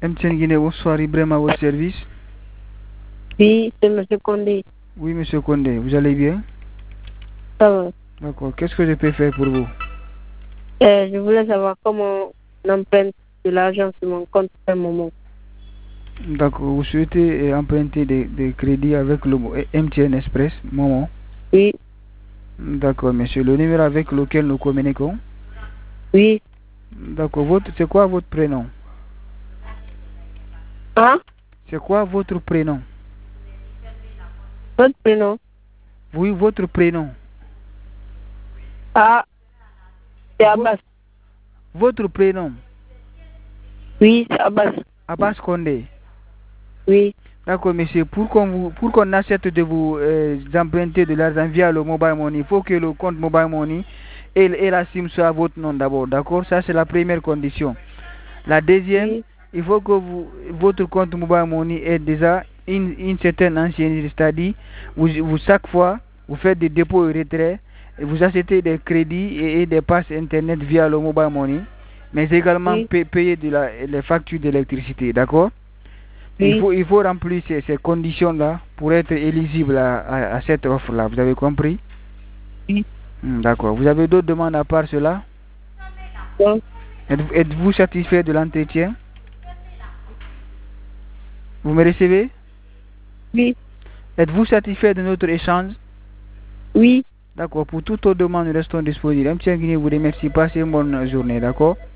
MTN Guinée, bonsoir, Ibrahim à votre service. Oui, c'est M. Condé. Oui, monsieur Condé, vous allez bien? Ça va. D'accord, qu'est-ce que je peux faire pour vous? Je voulais savoir comment on emprunte de l'argent sur mon compte à un moment. D'accord, vous souhaitez emprunter des crédits avec le MTN Express, Momo? Oui, D'accord, monsieur. Le numéro avec lequel nous communiquons? oui. D'accord, c'est quoi votre prénom? Hein? C'est quoi votre prénom? Votre prénom? Oui, votre prénom. Ah, c'est Abbas. Votre prénom? Oui, c'est Abbas. Abbas Condé. Oui, D'accord, monsieur. Pour qu'on accepte de vous emprunter de l'argent via le mobile money, il faut que le compte mobile money et la SIM soit à votre nom d'abord. D'accord? Ça, c'est la première condition. La deuxième, oui, il faut que votre compte mobile money ait déjà une certaine ancienneté, c'est-à-dire chaque fois, vous faites des dépôts et retraits, et vous achetez des crédits et des passes internet via le mobile money, mais également oui, payer les factures d'électricité, d'accord? oui, Il faut remplir ces conditions-là pour être éligible à cette offre-là, vous avez compris? oui. D'accord. Vous avez d'autres demandes à part cela? Donc, Êtes-vous satisfait de l'entretien? Vous me recevez? oui, Êtes-vous satisfait de notre échange? oui. D'accord. Pour toute autre demande, nous restons disponibles. MTN Guinée vous remercie. Passez une bonne journée. D'accord?